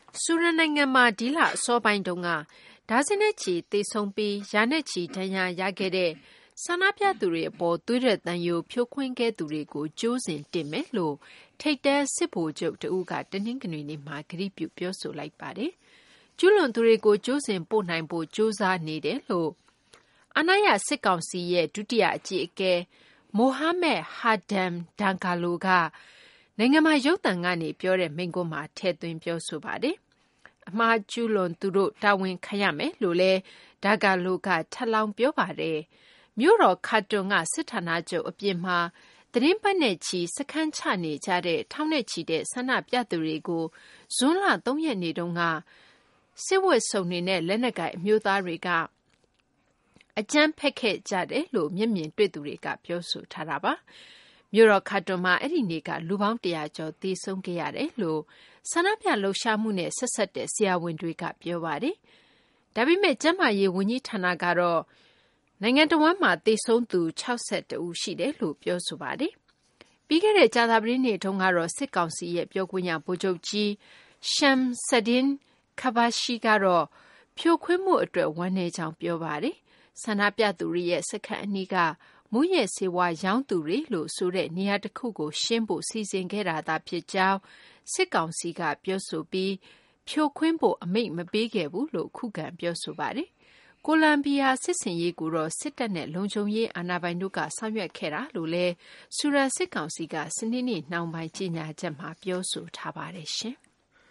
ဆူရန်နိုင်ငံမှာဒီလအစောပိုင်းတုန်းကဒါဇင်နဲ့ချီသေဆုံးပြီးရာနဲ့ချီဒဏ်ရာရခဲ့တဲ့ဆန္ဒပြသူတွေအပေါ်သွေးထွက်သံယိုဖြိုခွင်းခဲ့သူတွေကိုကြိုးစင်တင်မယ်လို့ထိပ်တန်းစစ်ဗိုလ်ချုပ်တဦးကတနင်္ဂနွေနေ့မှာကတိပြုပြောဆိုလိုက်ပါတယ်။ကျူးလွန်သူတွေကိုကြိုးစင်ပို့နိုင်ဖို့ကြိုးစားနေတယ်လို့အာဏာရစစ်ကောင်စီရဲ့ဒုတိယအကြီးအကဲမိုဟာမက်ဟာဒမ်ဒန်ကာလိုကနိုင်ငံမှာရုပ်သံကနေပြောတဲ့မိန့်ခွန်းမှာထည့်သွင်းပြောဆိုပါတယ်။အမှားကျူးလွန်သူတို့တာဝန်ခံရမယ်လို့လည်းဒါကာလိုကထပ်လောင်းပြောပါတယ်။မြို့တော်ခါတွန်ကစစ်ဌာနချုပ်အပြင်မှာသတင်းပတ်နဲ့ချီစခန်းချနေကြတဲ့ထောင်နဲ့ချီတဲ့ဆန္ဒပြသူတွေကိုဇွန်လ3 ရက်နေ့တုန်းကစစ်ဝတ်စုံတွေနဲ့လက်နက်ကိုင်အမျိုးသားတွေကအကြမ်းဖက်ခဲ့ကြတယ်လို့မျက်မြင်တွေ့သူတွေကပြောဆိုထားတာပါ။မြို့တော်ခါတွန်မှာအဲ့ဒီနေ့ကလူပေါင်း100ကျော်သေဆုံးခဲ့ရတယ်လို့ဆန္ဒပြလှုပ်ရှားမှုနဲ့ဆက်ဆက်တဲ့ဆရာဝန်တွေကပြောပါတယ်။ဒါပေမဲ့ကျန်းမာရေးဝန်ကြီးဌာနကတော့နိုင်ငံတော်ဝန်မှာသေဆုံးသူ62ဦးရှိတယ်လို့ပြောဆိုပါတယ်။ပြီးခဲ့တဲ့ကြာသပတေးနေ့တုန်းကတော့စစ်ကောင်စီရဲ့ပြောခွင့်ရဗိုလ်ချုပ်ကြီးရှမ်ဆဒင်းခဘာရှိကတော့ဖြိုခွင်းမှုအတွက်ဝမ်းနည်းကြောင်းပြောပါတယ်။ဆန္ဒပြသူတွေရဲ့စခန်းအနီးကမူရဲ့စေဝါရောင်းသူတွေလို့ဆိုတဲ့နေရာတစ်ခုကိုရှင်းဖို့စီစဉ်ခဲ့တာသာဖြစ်ကြောင်းစစ်ကောင်စီကပြောဆိုပြီးဖြိုခွင်းဖို့အမိန့်မပေးခဲ့ဘူးလို့ခုခံပြောဆိုပါတယ်။ကိုလံဘီယာစစ်စင်ရေးကိုတော့စစ်တပ်နဲ့လုံခြုံရေးအာဏာပိုင်တို့ကဆောင်ရွက်ခဲ့တာလို့လည်းဆူရန်စစ်ကောင်စီကစနေနေ့နှောင်းပိုင်းကြေညာချက်မှာပြောဆိုထားပါတယ်ရှင်။